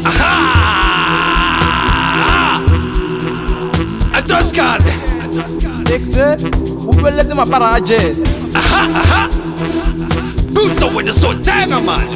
Aha! Atoshkaze. Exe, ubeleze mapara a jazz. Aha! Busa wena sotenga man.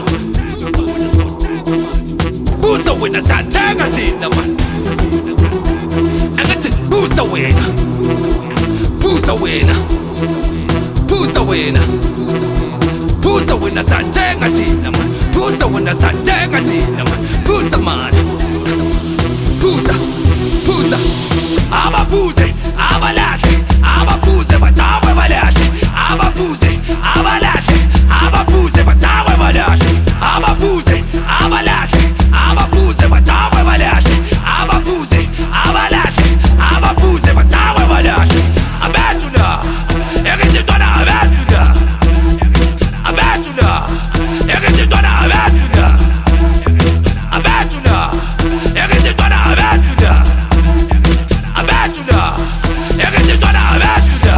Busa wena satenga tina man. Angathi busa wena. Busa wena. Busa wena. Busa wena satenga tina man. Busa wena satenga tina man. Busa man. Busa. Busa. Ababuze, abalahle, ababuze batawe balahle, ababuze, abalahle, ababuze batawe balahle, ababuze, abalahle, ababuze batawe balahle, ababuze, abalahle, ababuze batawe balahle. Abetuna, ekitona abetuna, abetuna, ekitona abetuna, abetuna, ekitona abetuna. Abatuna, ekitona abatuna.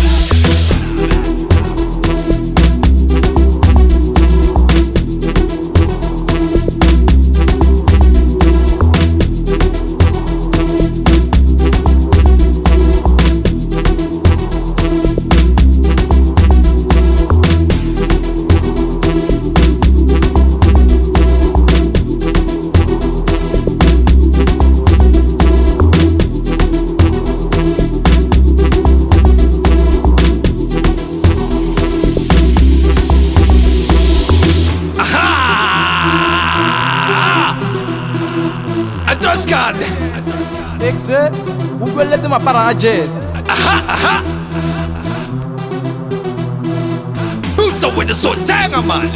Atoshkaze. Exe, ubeleze mapara a jazz. Aha! Busa wena sotenga man.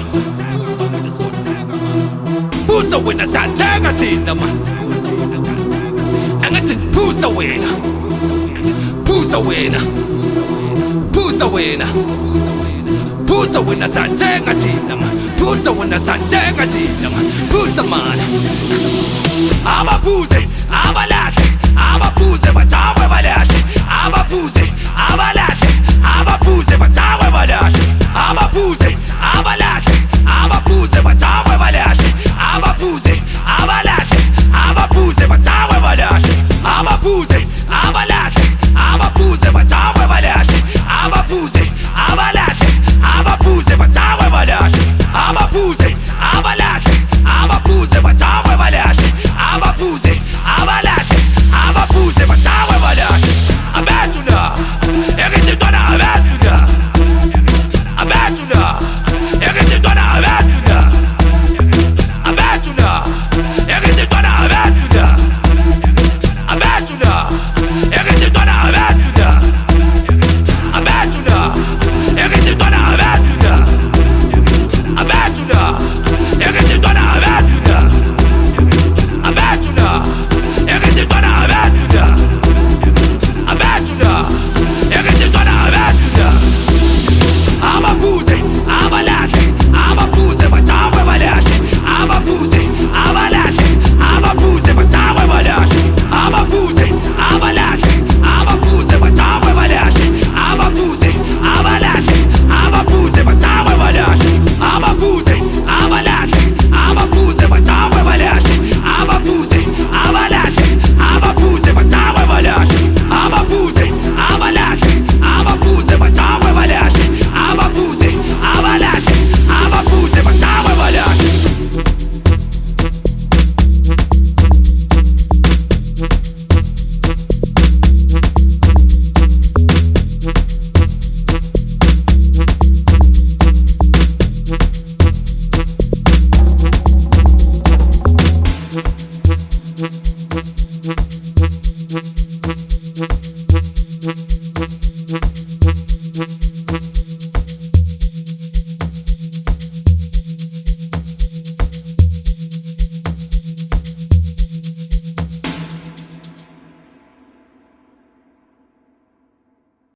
Busa wena satenga tina man. Angathi busa wena. Busa wena. Busa wena. Busa wena satenga tina man. Busa wena satenga tina man. Busa man. Ababuze, abalahle, ababuze batawe balahle, ababuze, abalahle, ababuze batawe balahle, ababuze, abalahle.